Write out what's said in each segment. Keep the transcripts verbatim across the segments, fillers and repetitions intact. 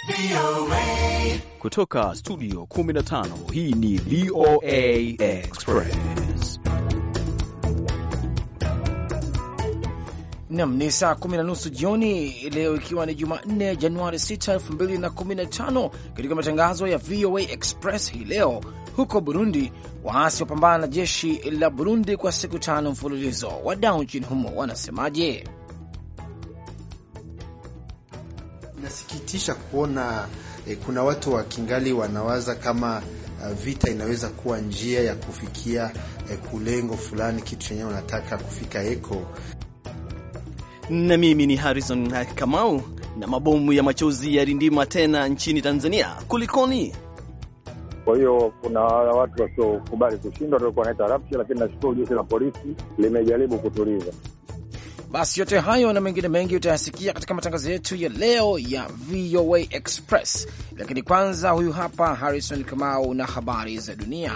Kutoka studio kumi na tano, hii ni V O A Express. Nam, ni saa kumi na nusu jioni leo, ikiwa ni Jumanne Januari sita, elfu mbili na kumi na tano. Katika matangazo ya V O A Express hii leo, huko Burundi waasi wapambana na jeshi la Burundi kwa siku tano mfululizo. Wadau nchini humo wanasemaje? Inasikitisha kuona eh, kuna watu wa kingali wanawaza kama uh, vita inaweza kuwa njia ya kufikia eh, kulengo fulani, kitu chenye wanataka kufika eko. Na mimi ni Harrison Kamau. Na mabomu ya machozi yarindima tena nchini Tanzania, kulikoni? Kwa hiyo kuna watu wasiokubali kushindwa, ndio wanaita rapsha, lakini nashukuru jeshi la polisi limejaribu kutuliza. Basi yote hayo na mengine mengi utayasikia katika matangazo yetu ya leo ya V O A Express. Lakini kwanza, huyu hapa Harrison Kamau na habari za dunia.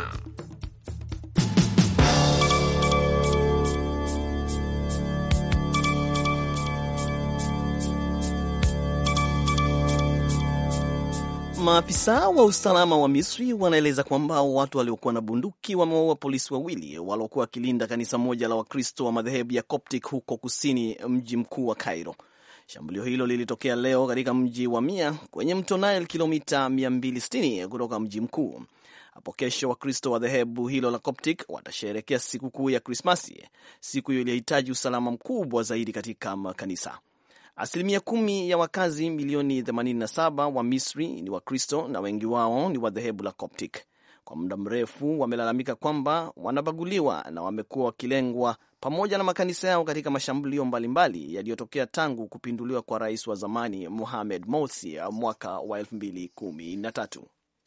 Maafisa wa usalama wa Misri wanaeleza kwamba watu waliokuwa na bunduki wamewaua polisi wawili waliokuwa wakilinda kanisa moja la Wakristo wa madhehebu ya Coptic huko kusini mji mkuu wa Cairo. Shambulio hilo lilitokea leo katika mji wa Mia kwenye mto Nile, kilomita mia mbili sitini kutoka mji mkuu. Hapo kesho Wakristo wa dhehebu hilo la Coptic watasherehekea sikukuu ya Krismasi, siku hiyo iliyohitaji usalama mkubwa zaidi katika makanisa. Asilimia kumi ya wakazi milioni themanini na saba wa Misri ni Wakristo na wengi wao ni wa dhehebu la Coptic. Kwa muda mrefu wamelalamika kwamba wanabaguliwa na wamekuwa wakilengwa pamoja na makanisa yao katika mashambulio mbalimbali yaliyotokea tangu kupinduliwa kwa rais wa zamani Mohamed Morsi mwaka wa elfu mbili kumi na tatu.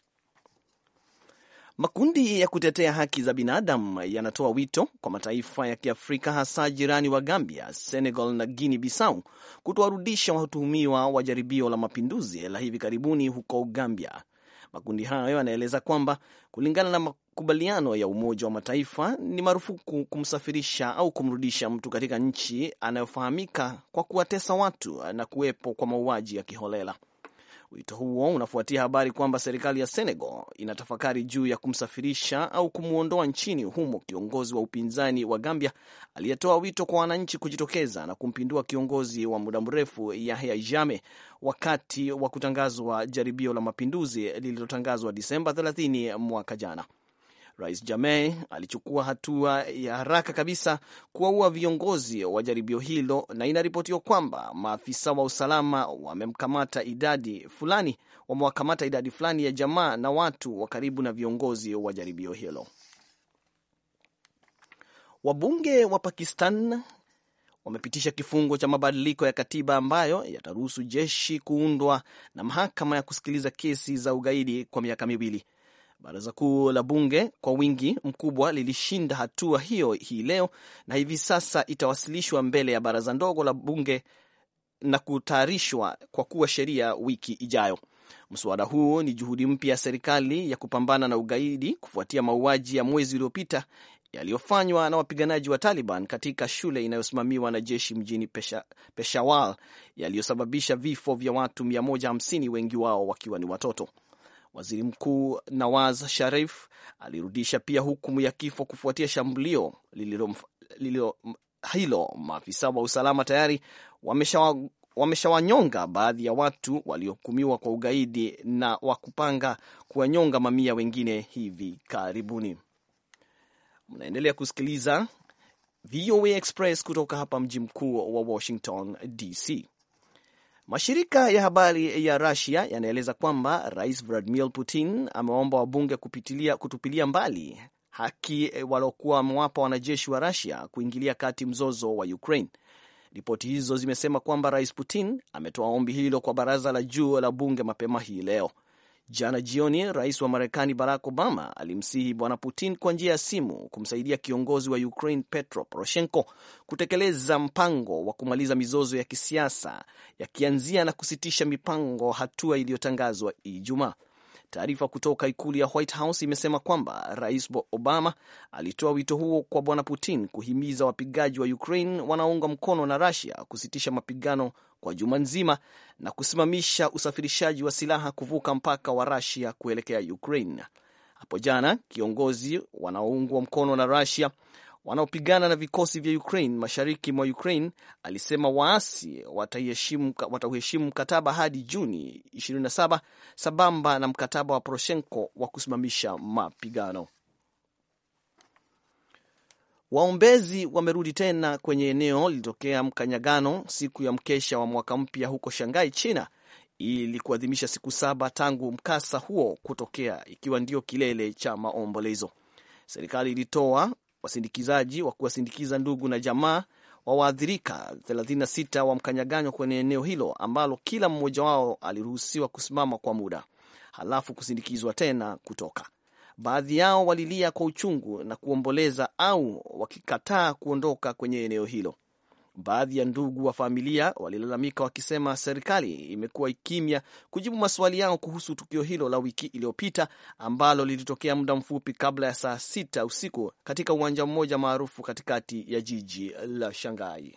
Makundi ya kutetea haki za binadamu yanatoa wito kwa mataifa ya Kiafrika, hasa jirani wa Gambia, Senegal na Guinea Bissau kutowarudisha watuhumiwa wa jaribio la mapinduzi la hivi karibuni huko Gambia. Makundi hayo yanaeleza kwamba kulingana na makubaliano ya Umoja wa Mataifa ni marufuku kumsafirisha au kumrudisha mtu katika nchi anayofahamika kwa kuwatesa watu na kuwepo kwa mauaji ya kiholela. Wito huo unafuatia habari kwamba serikali ya Senegal inatafakari juu ya kumsafirisha au kumuondoa nchini humo kiongozi wa upinzani wa Gambia aliyetoa wito kwa wananchi kujitokeza na kumpindua kiongozi wa muda mrefu Yahya Jammeh wakati wa kutangazwa jaribio la mapinduzi lililotangazwa Disemba thelathini mwaka jana. Rais Jammeh alichukua hatua ya haraka kabisa kuwaua viongozi wa jaribio hilo, na inaripotiwa kwamba maafisa wa usalama wamemkamata idadi fulani wamewakamata idadi fulani ya jamaa na watu wa karibu na viongozi wa jaribio hilo. Wabunge wa Pakistan wamepitisha kifungo cha mabadiliko ya katiba ambayo yataruhusu jeshi kuundwa na mahakama ya kusikiliza kesi za ugaidi kwa miaka miwili. Baraza kuu la bunge kwa wingi mkubwa lilishinda hatua hiyo hii leo, na hivi sasa itawasilishwa mbele ya baraza ndogo la bunge na kutayarishwa kwa kuwa sheria wiki ijayo. Mswada huu ni juhudi mpya ya serikali ya kupambana na ugaidi kufuatia mauaji ya mwezi uliopita yaliyofanywa na wapiganaji wa Taliban katika shule inayosimamiwa na jeshi mjini Pesha, Peshawar yaliyosababisha vifo vya watu mia moja hamsini, wengi wao wakiwa ni watoto. Waziri Mkuu Nawaz Sharif alirudisha pia hukumu ya kifo kufuatia shambulio lililo, lililo, hilo. Maafisa wa usalama tayari wameshawa, wameshawanyonga baadhi ya watu waliohukumiwa kwa ugaidi na wakupanga kuwanyonga mamia wengine hivi karibuni. Mnaendelea kusikiliza V O A Express kutoka hapa mji mkuu wa Washington D C. Mashirika ya habari ya Russia yanaeleza kwamba Rais Vladimir Putin ameomba wabunge kupitilia, kutupilia mbali haki waliokuwa wamewapa wanajeshi wa Russia kuingilia kati mzozo wa Ukraine. Ripoti hizo zimesema kwamba Rais Putin ametoa ombi hilo kwa baraza la juu la bunge mapema hii leo. Jana jioni, Rais wa Marekani Barack Obama alimsihi Bwana Putin kwa njia ya simu kumsaidia kiongozi wa Ukraine Petro Poroshenko kutekeleza mpango wa kumaliza mizozo ya kisiasa, yakianzia na kusitisha mipango, hatua iliyotangazwa Ijumaa. Taarifa kutoka ikulu ya White House imesema kwamba Rais Obama alitoa wito huo kwa Bwana Putin kuhimiza wapigaji wa Ukraine wanaounga mkono na Russia kusitisha mapigano kwa juma nzima na kusimamisha usafirishaji wa silaha kuvuka mpaka wa Russia kuelekea Ukraine. Hapo jana, kiongozi wanaoungwa mkono na Russia wanaopigana na vikosi vya Ukraine mashariki mwa Ukraine alisema waasi wataheshimu mkataba hadi Juni ishirini na saba sambamba na mkataba wa Poroshenko wa kusimamisha mapigano. Waombezi wamerudi tena kwenye eneo lilitokea mkanyagano siku ya mkesha wa mwaka mpya huko Shanghai, China, ili kuadhimisha siku saba tangu mkasa huo kutokea, ikiwa ndio kilele cha maombolezo. Serikali ilitoa wasindikizaji wa kuwasindikiza ndugu na jamaa wa waathirika thelathini na sita wa mkanyagano kwenye eneo hilo ambalo kila mmoja wao aliruhusiwa kusimama kwa muda, halafu kusindikizwa tena kutoka. Baadhi yao walilia kwa uchungu na kuomboleza au wakikataa kuondoka kwenye eneo hilo. Baadhi ya ndugu wa familia walilalamika wakisema serikali imekuwa ikimya kujibu maswali yao kuhusu tukio hilo la wiki iliyopita ambalo lilitokea muda mfupi kabla ya saa sita usiku katika uwanja mmoja maarufu katikati ya jiji la Shanghai.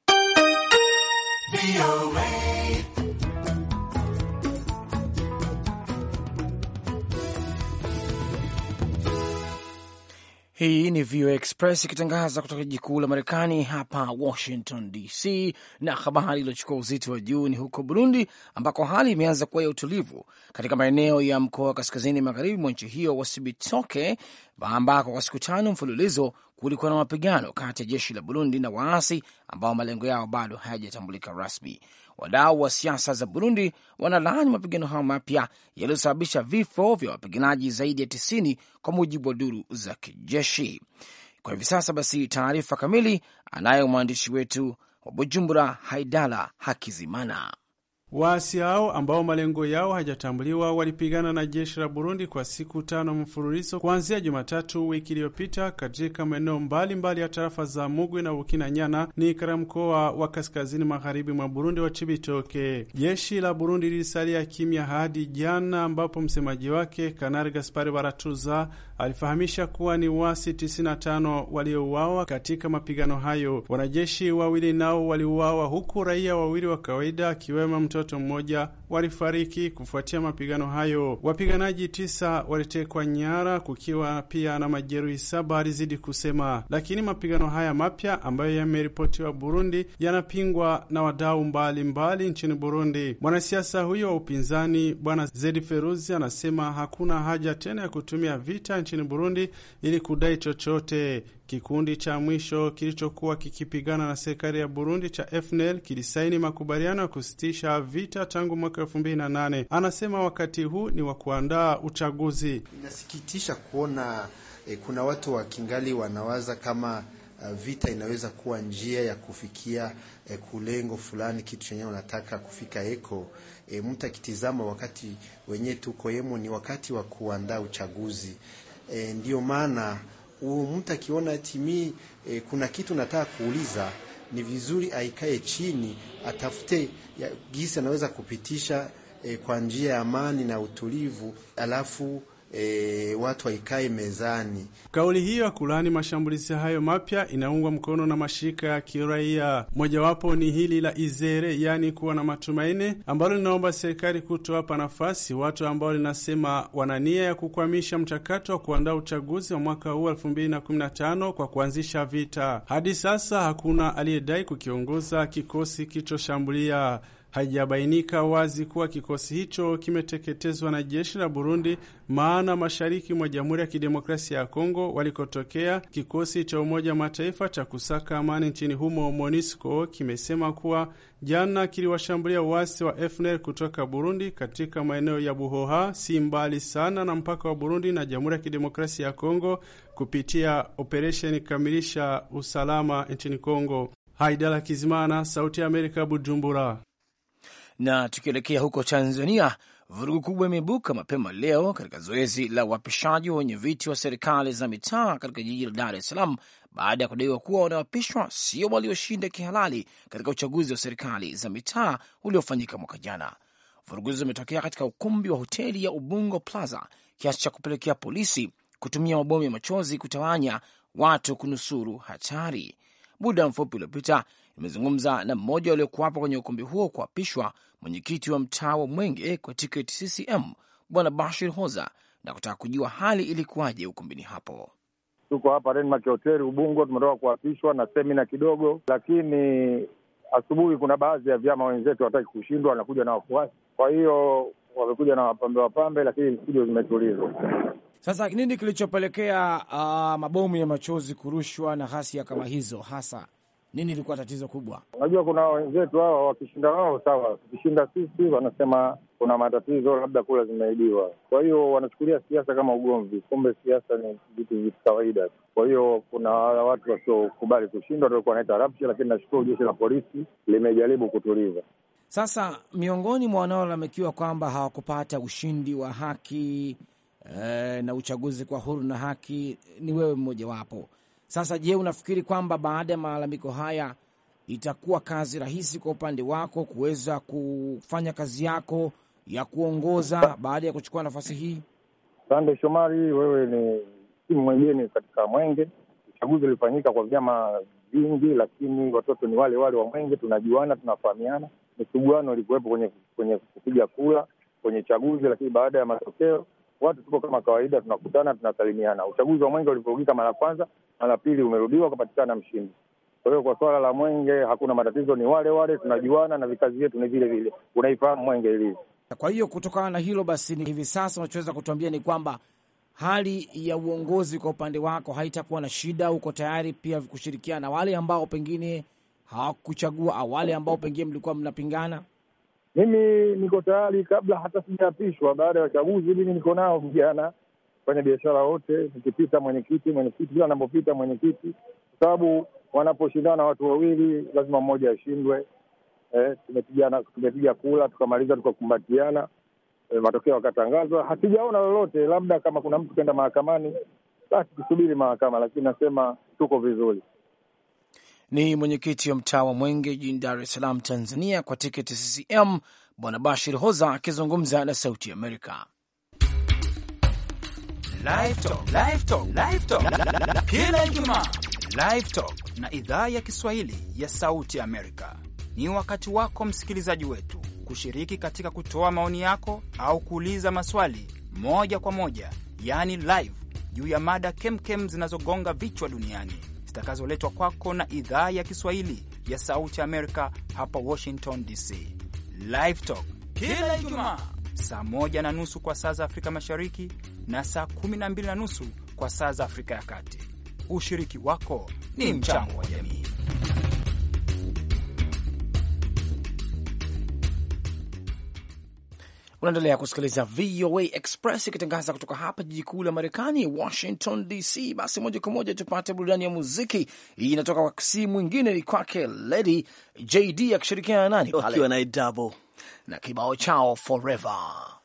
Hii ni V O A Express ikitangaza kutoka jiji kuu la Marekani hapa Washington D C, na habari iliyochukua uzito wa juu ni huko Burundi ambako hali imeanza kuwa ya utulivu katika maeneo ya mkoa wa kaskazini magharibi mwa nchi hiyo wa Cibitoke, ambako kwa siku tano mfululizo kulikuwa na mapigano kati ya jeshi la Burundi na waasi ambao malengo yao bado hayajatambulika rasmi. Wadau wa siasa za Burundi wanalaani mapigano hayo mapya yaliyosababisha vifo vya wapiganaji zaidi ya tisini kwa mujibu wa duru za kijeshi. Kwa hivi sasa basi, taarifa kamili anayo mwandishi wetu wa Bujumbura, Haidala Hakizimana. Waasi hao ambao malengo yao hajatambuliwa walipigana na jeshi la Burundi kwa siku tano mfululizo kuanzia Jumatatu wiki iliyopita katika maeneo mbalimbali ya tarafa za Mugwi na Bukinanyana ni katika mkoa wa kaskazini magharibi mwa Burundi wa Cibitoke. Jeshi la Burundi lilisalia kimya hadi jana, ambapo msemaji wake Kanali Gaspar Baratuza alifahamisha kuwa ni wasi tisini na tano waliouawa katika mapigano hayo. Wanajeshi wawili nao waliuawa, huku raia wawili wa kawaida akiwemo mtoto mmoja walifariki kufuatia mapigano hayo. Wapiganaji tisa walitekwa nyara, kukiwa pia na majeruhi saba, alizidi kusema. Lakini mapigano haya mapya ambayo yameripotiwa Burundi yanapingwa na wadau mbalimbali nchini Burundi. Mwanasiasa huyo wa upinzani Bwana Zedi Feruzi anasema hakuna haja tena ya kutumia vita nchini Burundi ili kudai chochote. Kikundi cha mwisho kilichokuwa kikipigana na serikali ya Burundi cha F N L kilisaini makubaliano ya kusitisha vita tangu mwaka elfu mbili na nane. Anasema wakati huu ni wa kuandaa uchaguzi. Inasikitisha kuona eh, kuna watu wa kingali wanawaza kama uh, vita inaweza kuwa njia ya kufikia eh, kulengo fulani, kitu chenye wanataka kufika eko. Eh, mtu akitizama wakati wenye tuko yemo ni wakati wa kuandaa uchaguzi. Eh, ndio maana mtu akiona eti mimi e, kuna kitu nataka kuuliza, ni vizuri aikae chini atafute gisi anaweza kupitisha e, kwa njia ya amani na utulivu, alafu E, watu waikae mezani. Kauli hiyo ya kulani mashambulizi hayo mapya inaungwa mkono na mashirika ya kiraia. Mojawapo ni hili la Izere, yani kuwa na matumaini, ambalo linaomba serikali kutowapa nafasi watu ambao linasema wana nia ya kukwamisha mchakato wa kuandaa uchaguzi wa mwaka huu elfu mbili na kumi na tano kwa kuanzisha vita. Hadi sasa hakuna aliyedai kukiongoza kikosi kilichoshambulia. Haijabainika wazi kuwa kikosi hicho kimeteketezwa na jeshi la Burundi, maana mashariki mwa Jamhuri ya Kidemokrasia ya Kongo walikotokea kikosi cha Umoja wa Mataifa cha kusaka amani nchini humo MONUSCO kimesema kuwa jana kiliwashambulia wasi wa F N L kutoka Burundi katika maeneo ya Buhoha, si mbali sana na mpaka wa Burundi na Jamhuri ya Kidemokrasia ya Kongo, kupitia operation kamilisha usalama nchini Kongo. Haidala Kizimana, Sauti ya Amerika, Bujumbura. Na tukielekea huko Tanzania, vurugu kubwa imeibuka mapema leo katika zoezi la uapishaji wa wenye viti wa serikali za mitaa katika jiji la Dar es Salaam baada ya kudaiwa kuwa wanaoapishwa sio walioshinda kihalali katika uchaguzi wa serikali za mitaa uliofanyika mwaka jana. vurugu zimetokea katika ukumbi wa hoteli ya Ubungo Plaza kiasi cha kupelekea polisi kutumia mabomu ya machozi kutawanya watu kunusuru hatari. Muda mfupi uliopita nimezungumza na mmoja waliokuwapo kwenye ukumbi huo kuapishwa mwenyekiti wa mtaa wa Mwenge kwa tiketi C C M, Bwana Bashir Hoza, na kutaka kujua hali ilikuwaje ukumbini hapo. Tuko hapa Renmark Hotel Ubungo, tumetoka kuapishwa na semina kidogo, lakini asubuhi kuna baadhi ya vyama wenzetu hataki kushindwa, wanakuja na wafuasi. Kwa hiyo wamekuja na wapambe wapambe, lakini studio zimetulizwa. Sasa nini kilichopelekea uh, mabomu ya machozi kurushwa na ghasia kama hizo? Hasa nini ilikuwa tatizo kubwa? Unajua kuna wenzetu hao wakishinda wao sawa, tukishinda sisi wanasema kuna matatizo, labda kula zimeibiwa. Kwa hiyo wanachukulia siasa kama ugomvi, kumbe siasa ni vitu vya kawaida. Kwa hiyo kuna watu wasiokubali kushindwa ndio wanaita rapsha, lakini nashukuru jeshi la polisi limejaribu kutuliza. Sasa miongoni mwa wanaolalamikiwa kwamba hawakupata ushindi wa haki e, na uchaguzi kwa huru na haki ni wewe mmoja wapo. Sasa je, unafikiri kwamba baada ya malalamiko haya itakuwa kazi rahisi kwa upande wako kuweza kufanya kazi yako ya kuongoza baada ya kuchukua nafasi hii? Sande Shomari, wewe ni timu mwingine katika Mwenge. Uchaguzi ulifanyika kwa vyama vingi, lakini watoto ni wale wale wa Mwenge, tunajuana, tunafahamiana. Misuguano ilikuwepo kwenye kwenye kupiga kura kwenye chaguzi, lakini baada ya matokeo watu tuko kama kawaida, tunakutana, tunasalimiana. Uchaguzi wa Mwenge ulivurugika mara kwanza, mara pili umerudiwa, kupatikana mshindi. Kwa hiyo kwa swala la Mwenge hakuna matatizo, ni wale wale, tunajuana na vikazi vyetu ni vile vile. Unaifahamu Mwenge ilivyo. Kwa hiyo kutokana na hilo basi, ni hivi sasa unachoweza kutuambia ni kwamba hali ya uongozi kwa upande wako haitakuwa na shida. Uko tayari pia kushirikiana na wale ambao pengine hawakuchagua au wale ambao pengine mlikuwa mnapingana? Mimi niko tayari kabla hata sijaapishwa. Baada ya uchaguzi mimi niko nao vijana kwenye biashara wote, nikipita mwenyekiti mwenyekiti kila anapopita mwenyekiti, kwa sababu wanaposhindana watu wawili lazima mmoja ashindwe. Eh, tumepigana tumepiga kula tukamaliza tukakumbatiana, eh, matokeo yakatangazwa. Hatujaona lolote, labda kama kuna mtu kwenda mahakamani basi tusubiri mahakama, lakini nasema tuko vizuri. Ni mwenyekiti wa mtaa wa Mwenge jijini Dar es Salaam, Tanzania, kwa tiketi C C M, Bwana Bashir Hoza akizungumza na Sauti Amerika. Live Talk, Live Talk, Live Talk. Kila Ijumaa Live Talk na idhaa ya Kiswahili ya Sauti Amerika. Ni wakati wako msikilizaji wetu kushiriki katika kutoa maoni yako au kuuliza maswali moja kwa moja, yani live, juu ya mada kemkem zinazogonga vichwa duniani, zitakazoletwa kwako na idhaa ya Kiswahili ya Sauti Amerika hapa Washington D C. Live Talk kila Ijumaa saa moja na nusu kwa saa za Afrika Mashariki na saa kumi na mbili na nusu kwa saa za Afrika ya Kati. Ushiriki wako ni mchango wa jamii. Unaendelea kusikiliza V O A Express ikitangaza kutoka hapa jiji kuu la Marekani, Washington D C. Basi moja kwa moja tupate burudani ya muziki. Hii inatoka kwa si mwingine ni kwake Lady J D akishirikiana na nani pale, akiwa na Double na kibao chao Forever.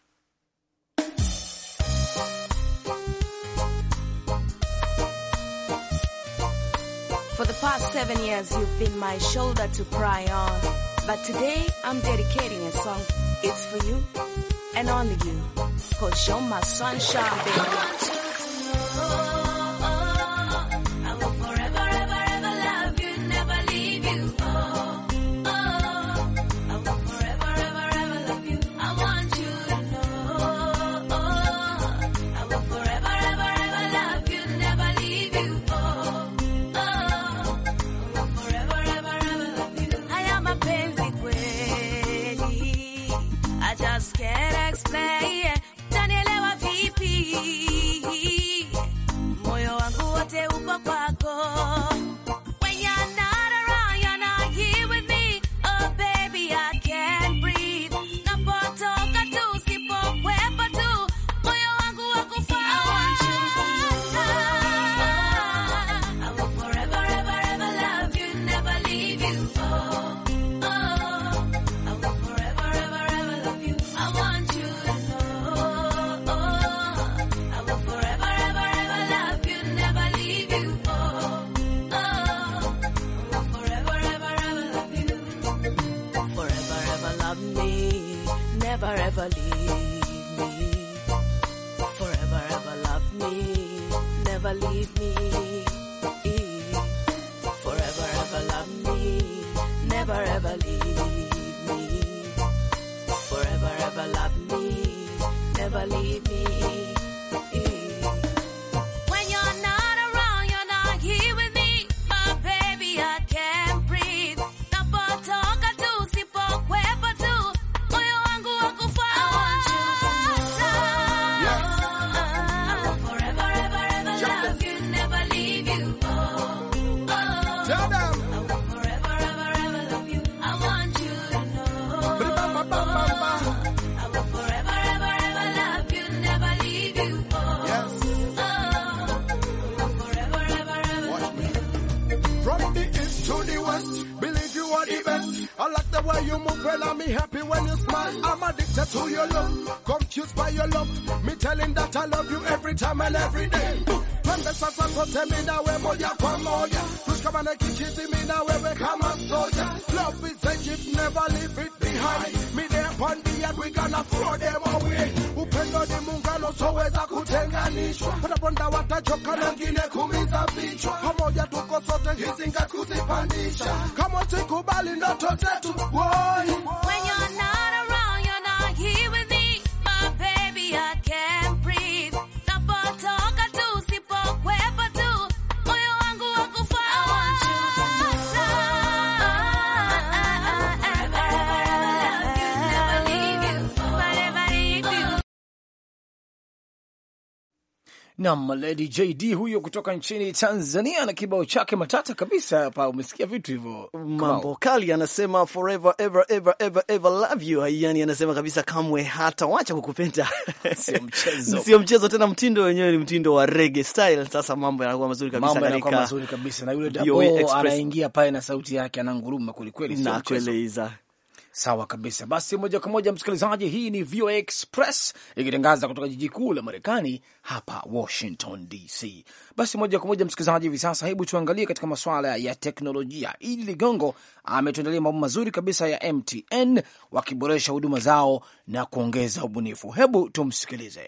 For the past seven years you've been my shoulder to cry on, but today I'm dedicating a song. It's for you and only you, 'cause you're my sunshine, baby. I will forever, ever, ever love you, never leave you. Oh. never ever leave me. Forever ever love me, never leave me. Forever ever love me, never ever leave me. Forever ever love me, never leave me. When you're not around, you're not here with me, my baby, I can't breathe. Napotoka tu, sipokwepa tu, moyo wangu wakufuata. I will forever ever ever love you, never leave you. Oh, oh. Tell them. I will forever ever ever love you. I want you to know. I will forever ever ever love you, never leave you. Oh, yes. Oh, I will forever ever ever love you. From the east to the west, believe you are the best. I like the way you move, well, I'm happy when you smile. I'm addicted to your love, confused by your love. Me telling that I love you every time and every day. Pembe sasa kote mi nawe moja kwa moja. Tushikamane kichizi mi nawe kama soja. Love is a gift, never leave it behind. Me there upon the end, we gonna throw them away. Upendo ni muungano soweza kutenganishwa. Wataponda watachoka na wengine kumiza vichwa. Pamoja tuko sote hizi ngati kuzipandisha. Kama sikubali ndoto zetu, boy. When you're not around, you're not here with me, my baby, I can't breathe. Napotoka tu, sipokwepa tu, moyo wangu wakufuata. I want you to never leave you, forever leave you. Naam, Lady J D huyo kutoka nchini Tanzania na kibao chake matata kabisa hapa. Umesikia vitu hivyo, mambo kali. Anasema forever ever ever ever ever love you. Yani anasema kabisa kamwe hata wacha kukupenda. Sio mchezo. Sio mchezo tena, mtindo wenyewe ni mtindo wa reggae style. Sasa mambo yanakuwa mazuri kabisa katika. Mambo yanakuwa mazuri kabisa na yule Dabo anaingia pale na sauti yake ananguruma kweli kweli, sio mchezo. Sawa kabisa. Basi moja kwa moja msikilizaji, hii ni V O A Express ikitangaza kutoka jiji kuu la Marekani hapa Washington D C. Basi moja kwa moja msikilizaji, hivi sasa hebu tuangalie katika masuala ya teknolojia. Ili Ligongo ametuandalia mambo mazuri kabisa ya M T N wakiboresha huduma zao na kuongeza ubunifu. Hebu tumsikilize.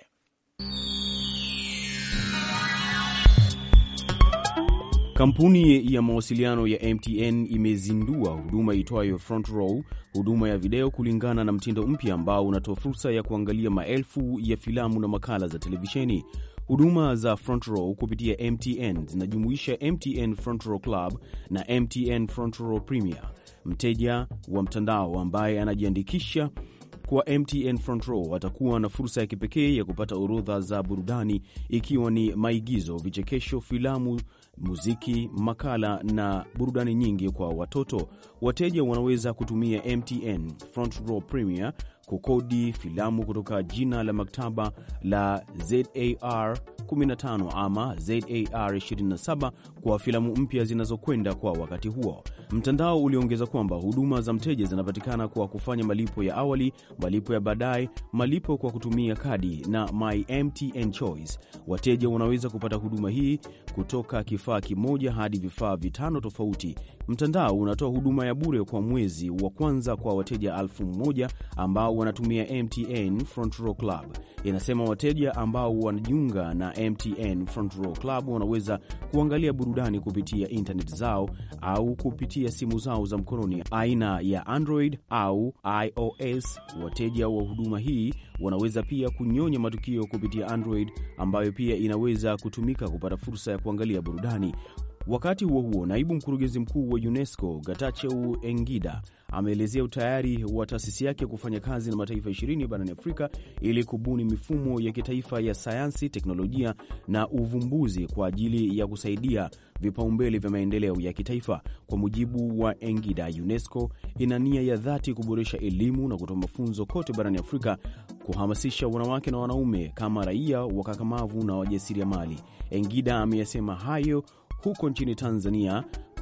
Kampuni ya mawasiliano ya M T N imezindua huduma itwayo Front Row, huduma ya video kulingana na mtindo mpya ambao unatoa fursa ya kuangalia maelfu ya filamu na makala za televisheni. Huduma za Front Row kupitia M T N zinajumuisha M T N Front Row Club na M T N Front Row Premier. Mteja wa mtandao ambaye anajiandikisha kwa M T N Front Row atakuwa na fursa ya kipekee ya kupata orodha za burudani, ikiwa ni maigizo, vichekesho, filamu, muziki, makala na burudani nyingi kwa watoto. Wateja wanaweza kutumia M T N Front Row Premier kukodi filamu kutoka jina la maktaba la Z A R kumi na tano ama Z A R ishirini na saba kwa filamu mpya zinazokwenda kwa wakati huo. Mtandao uliongeza kwamba huduma za mteja zinapatikana kwa kufanya malipo ya awali, malipo ya baadaye, malipo kwa kutumia kadi na My M T N Choice. Wateja wanaweza kupata huduma hii kutoka kifaa kimoja hadi vifaa vitano tofauti. Mtandao unatoa huduma ya bure kwa mwezi wa kwanza kwa wateja elfu moja ambao wanatumia M T N Front Row Club. Inasema wateja ambao wanajiunga na M T N Front Row Club wanaweza kuangalia burudani kupitia internet zao au kupitia simu zao za mkononi aina ya Android au iOS. Wateja wa huduma hii wanaweza pia kunyonya matukio kupitia Android, ambayo pia inaweza kutumika kupata fursa ya kuangalia burudani. Wakati huo huo, naibu mkurugenzi mkuu wa UNESCO Getachew Engida ameelezea utayari wa taasisi yake kufanya kazi na mataifa ishirini barani Afrika ili kubuni mifumo ya kitaifa ya sayansi, teknolojia na uvumbuzi kwa ajili ya kusaidia vipaumbele vya maendeleo ya kitaifa. Kwa mujibu wa Engida, UNESCO ina nia ya dhati kuboresha elimu na kutoa mafunzo kote barani Afrika, kuhamasisha wanawake na wanaume kama raia wakakamavu na wajasiriamali. Engida ameyasema hayo huko nchini Tanzania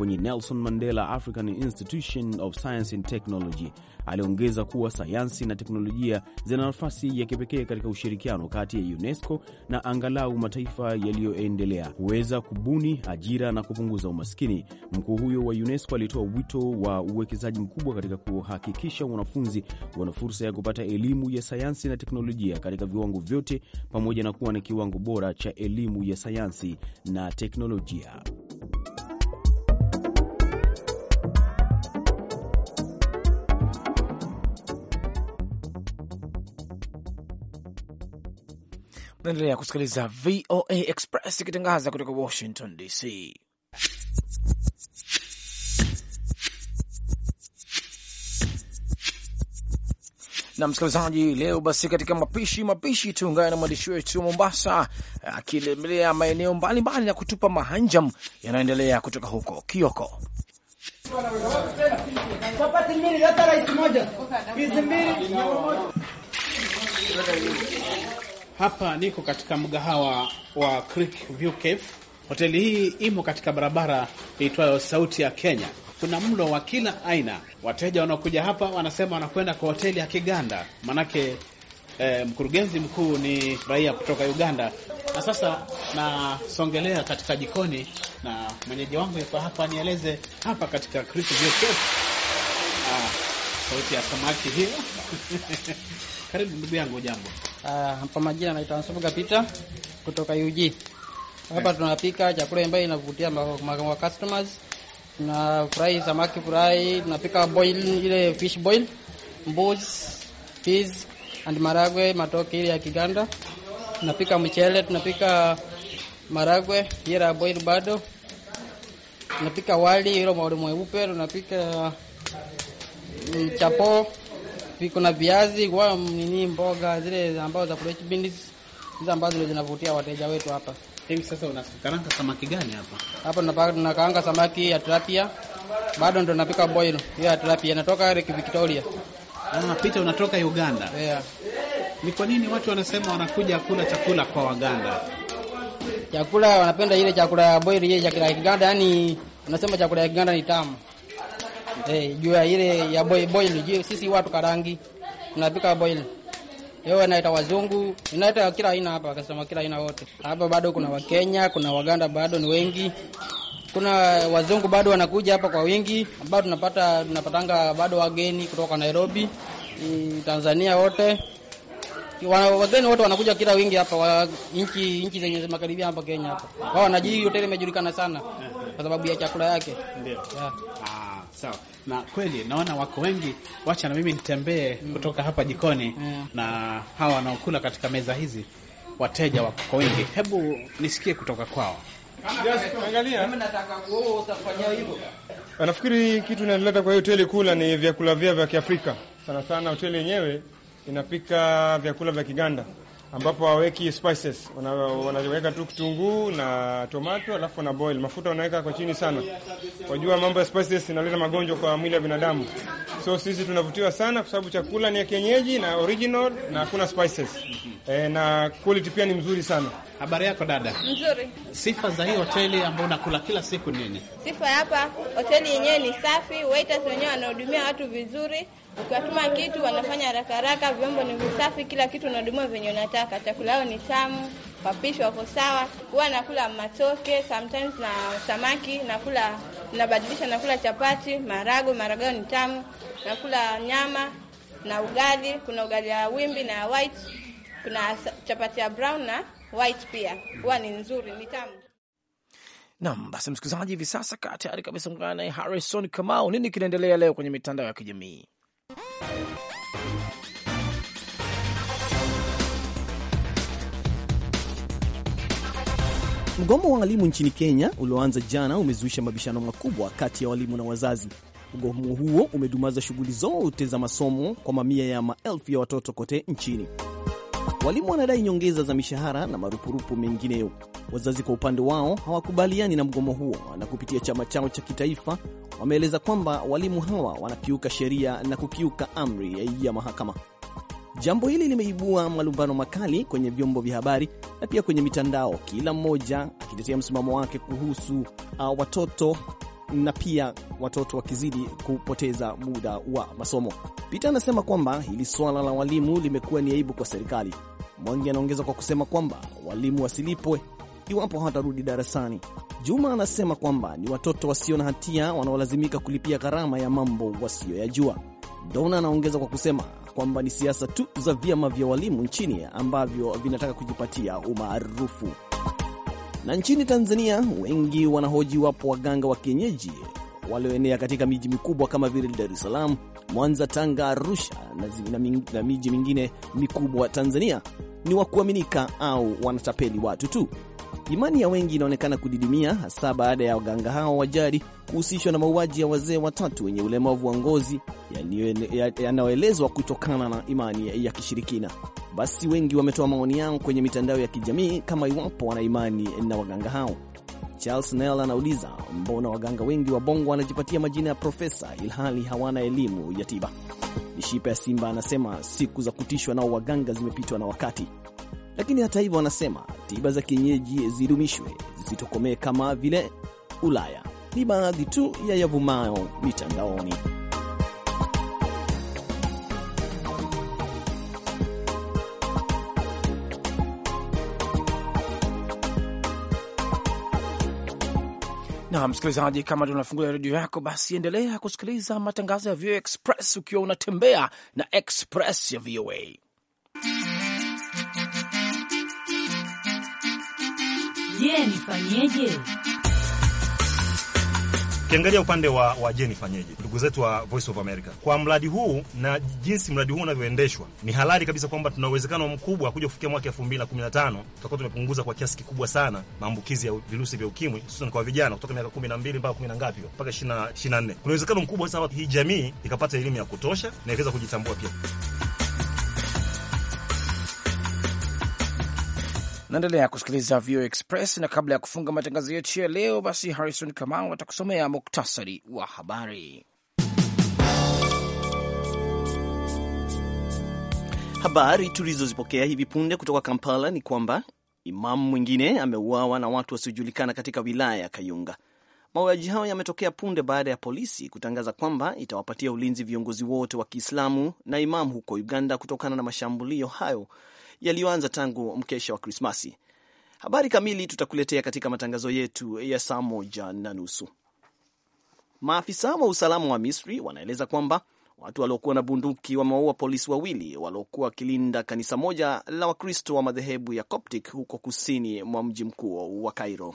kwenye Nelson Mandela African Institution of Science and Technology. Aliongeza kuwa sayansi na teknolojia zina nafasi ya kipekee katika ushirikiano kati ya UNESCO na angalau mataifa yaliyoendelea kuweza kubuni ajira na kupunguza umaskini. Mkuu huyo wa UNESCO alitoa wito wa uwekezaji mkubwa katika kuhakikisha wanafunzi wana fursa ya kupata elimu ya sayansi na teknolojia katika viwango vyote, pamoja na kuwa na kiwango bora cha elimu ya sayansi na teknolojia. Naendelea kusikiliza V O A Express ikitangaza kutoka Washington D C. Na msikilizaji, leo basi katika mapishi mapishi tuungane na mwandishi wetu wa Mombasa akielezea maeneo mbalimbali na kutupa mahanjam yanaendelea kutoka huko Kioko. Hapa niko katika mgahawa wa Creek View Cafe. Hoteli hii imo katika barabara iitwayo Sauti ya Kenya. Kuna mlo wa kila aina. Wateja wanaokuja hapa wanasema wanakwenda kwa hoteli ya Kiganda, manake eh, mkurugenzi mkuu ni raia kutoka Uganda. Na sasa nasongelea katika jikoni na mwenyeji wangu yuko hapa, nieleze hapa katika Creek View Cafe. Ah, sauti ya samaki hiyo. Karibu ndugu yangu, jambo. Ah, hapa majina naitwa Nsubuga Peter kutoka U G. Hapa yeah, tunapika chakula ambayo inavutia ma customers. Tuna fry samaki fry, tunapika boil ile fish boil, mbuzi, peas and maragwe matoke ile ya Kiganda. Tunapika mchele, tunapika maragwe ile boil bado. Tunapika wali ile wali mweupe, tunapika chapo, kuna viazi, kwa nini mboga zile ambazo za fresh beans, hizo ambazo zinavutia wateja wetu hapa. Hivi sasa unakaranga samaki gani hapa? Hapa tunapaka tunakaanga samaki ya tilapia. Bado ndo tunapika boil. Hiyo ya tilapia inatoka Lake Victoria. Ah, Peter unatoka Uganda. Yeah. Ni kwa nini watu wanasema wanakuja kula chakula kwa Waganda? Chakula wanapenda ile chakula ya boil ile chakula ya Uganda, yani unasema chakula ya Uganda ni tamu. Eh, hey, juu ya ile ya boil boil, sisi watu karangi tunapika boil. Leo inaita wazungu, inaita kila aina hapa, akasema kila aina wote. Hapa bado kuna Wakenya, kuna Waganda bado ni wengi. Kuna wazungu bado wanakuja hapa kwa wingi, ambao tunapata tunapatanga bado wageni kutoka Nairobi, Tanzania wote. Wageni wote wanakuja kila wingi hapa wa nchi nchi zenye makaribia hapa Kenya hapa. Wao wanajii hoteli imejulikana sana kwa sababu ya chakula yake. Ndio. Yeah. Ah, sawa. Na kweli naona wako wengi. Wacha na mimi nitembee mm. kutoka hapa jikoni mm. na hawa wanaokula katika meza hizi. Wateja wako kwa wingi. Hebu nisikie kutoka kwao. Yes, angalia. Mimi nataka wewe utafanya hivyo. Nafikiri kitu inaleta kwa hoteli kula ni vyakula vya vya Kiafrika. Sana sana hoteli yenyewe inapika vyakula vya Kiganda ambapo haweki spices. Wanaweka tu kitunguu na tomato alafu na boil. Mafuta wanaweka kwa chini sana. Wajua mambo ya spices inaleta magonjwa kwa mwili wa binadamu. So sisi tunavutiwa sana kwa sababu chakula ni ya kienyeji na original na hakuna spices. E, na quality pia ni mzuri sana. Habari yako dada? Nzuri. Sifa za hii hoteli ambayo unakula kila siku nini? Sifa hapa, hoteli yenyewe ni safi, waiters wenyewe wanahudumia watu vizuri. Ukiwatuma kitu wanafanya haraka haraka, vyombo ni visafi, kila kitu unahudumia venye unataka. Chakula yao ni tamu, wapishi wako sawa. Huwa nakula matoke, sometimes na samaki, nakula nabadilisha, nakula chapati, marago, marago ni tamu. Nakula nyama na ugali, kuna ugali ya wimbi na white, kuna chapati ya brown na white pia. Huwa ni nzuri, ni tamu. Naam, basi msikilizaji, hivi sasa kaa tayari kabisa ungana na Harrison Kamau. Nini kinaendelea leo kwenye mitandao ya kijamii? Mgomo wa walimu nchini Kenya ulioanza jana umezusha mabishano makubwa kati ya walimu na wazazi. Mgomo huo umedumaza shughuli zote za masomo kwa mamia ya maelfu ya watoto kote nchini. Walimu wanadai nyongeza za mishahara na marupurupu mengineyo. Wazazi kwa upande wao hawakubaliani na mgomo huo, na kupitia chama chao cha kitaifa wameeleza kwamba walimu hawa wanakiuka sheria na kukiuka amri ya mahakama. Jambo hili limeibua malumbano makali kwenye vyombo vya habari na pia kwenye mitandao, kila mmoja akitetea msimamo wake kuhusu uh, watoto na pia watoto wakizidi kupoteza muda wa masomo. Peter anasema kwamba hili swala la walimu limekuwa ni aibu kwa serikali. Mwangi anaongeza kwa kusema kwamba walimu wasilipwe iwapo hawatarudi darasani. Juma anasema kwamba ni watoto wasio na hatia wanaolazimika kulipia gharama ya mambo wasiyoyajua. Dona anaongeza kwa kusema kwamba ni siasa tu za vyama vya walimu nchini ambavyo vinataka kujipatia umaarufu. Na nchini Tanzania, wengi wanahoji wapo waganga wa kienyeji walioenea katika miji mikubwa kama vile Dar es Salaam, Mwanza, Tanga, Arusha na, na, na miji mingine mikubwa Tanzania ni wa kuaminika au wanatapeli watu tu. Imani ya wengi inaonekana kudidimia, hasa baada ya waganga hao wa jadi kuhusishwa na mauaji ya wazee watatu wenye ulemavu wa ngozi yanayoelezwa kutokana na imani ya kishirikina. Basi wengi wametoa maoni yao kwenye mitandao ya kijamii kama iwapo wana imani na waganga hao. Charles Nell anauliza, mbona waganga wengi wa bongo wanajipatia majina ya profesa ilhali hawana elimu ya tiba? Mishipa ya Simba anasema siku za kutishwa nao waganga zimepitwa na wakati. Lakini hata hivyo wanasema tiba za kienyeji zidumishwe, zisitokomee kama vile Ulaya. Ni baadhi tu ya yavumao mitandaoni. Na msikilizaji, kama tunafungua redio yako, basi endelea kusikiliza matangazo ya V O A Express ukiwa unatembea na Express ya V O A. Je, nifanyeje? Kiangalia upande wa, wa je nifanyeje, ndugu zetu wa Voice of America, kwa mradi huu na jinsi mradi huu unavyoendeshwa, ni halali kabisa kwamba tuna uwezekano mkubwa kuja kufikia mwaka elfu mbili na kumi na tano tutakuwa tumepunguza kwa kiasi kikubwa sana maambukizi ya virusi vya ukimwi, hususan kwa vijana kutoka miaka kumi na mbili mpaka kumi na ngapi mpaka ishirini na nne. Kuna uwezekano mkubwa sana hii jamii ikapata elimu ya kutosha na ikaweza kujitambua pia. Naendelea kusikiliza V O A Express, na kabla ya kufunga matangazo yetu ya leo, basi Harrison Kamau atakusomea muktasari wa habari. Habari tulizozipokea hivi punde kutoka Kampala ni kwamba imamu mwingine ameuawa na watu wasiojulikana katika wilaya ya Kayunga. Mauaji hayo yametokea punde baada ya polisi kutangaza kwamba itawapatia ulinzi viongozi wote wa Kiislamu na imamu huko Uganda kutokana na mashambulio hayo yaliyoanza tangu mkesha wa Krismasi. Habari kamili tutakuletea katika matangazo yetu ya saa moja na nusu. Maafisa wa usalama wa Misri wanaeleza kwamba watu waliokuwa na bunduki wamewaua polisi wawili waliokuwa wakilinda kanisa moja la Wakristo wa madhehebu ya Coptic huko kusini mwa mji mkuu wa Cairo.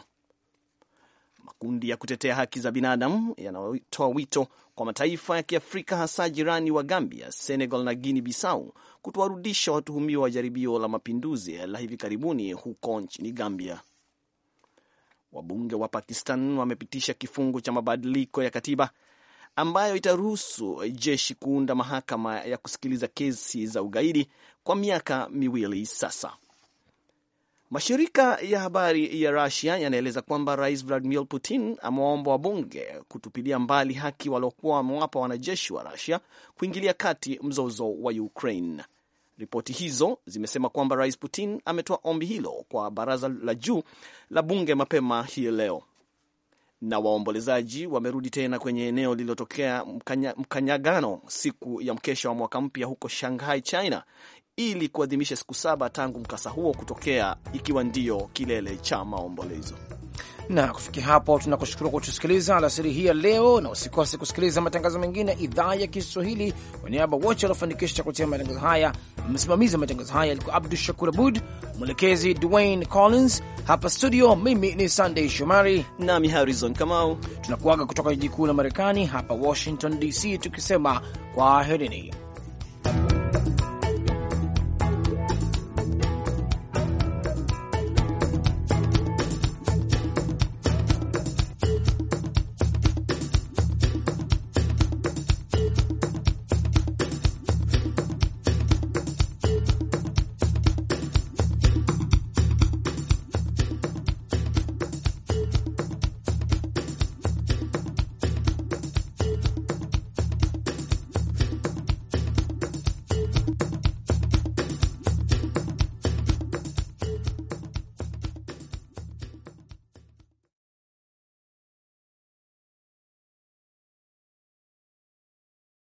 Makundi ya kutetea haki za binadamu yanatoa wito kwa mataifa ya Kiafrika, hasa jirani wa Gambia, Senegal na Guinea Bissau kutowarudisha watuhumiwa wa jaribio la mapinduzi la hivi karibuni huko nchini Gambia. Wabunge wa Pakistan wamepitisha kifungu cha mabadiliko ya katiba ambayo itaruhusu jeshi kuunda mahakama ya kusikiliza kesi za ugaidi kwa miaka miwili sasa. Mashirika ya habari ya Russia yanaeleza kwamba Rais Vladimir Putin amewaomba wabunge kutupilia mbali haki waliokuwa wamewapa wanajeshi wa Russia kuingilia kati mzozo wa Ukraine. Ripoti hizo zimesema kwamba Rais Putin ametoa ombi hilo kwa baraza la juu la bunge mapema hii leo. Na waombolezaji wamerudi tena kwenye eneo lililotokea mkanya, mkanyagano siku ya mkesha wa mwaka mpya huko Shanghai, China, ili kuadhimisha siku saba tangu mkasa huo kutokea, ikiwa ndio kilele cha maombolezo. Na kufikia hapo tunakushukuru kwa kutusikiliza alasiri hii ya leo, na usikose kusikiliza matangazo mengine idhaa ya Kiswahili. Kwa niaba wote waliofanikisha kutia matangazo haya, msimamizi wa matangazo haya alikuwa Abdul Shakur Abud, mwelekezi Dwayne Collins, hapa studio mimi ni Sunday Shomari nami Harrison Kamau. Tunakuaga kutoka jiji kuu la Marekani hapa Washington D C, tukisema kwaherini.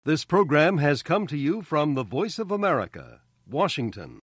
This program has come to you from the Voice of America, Washington.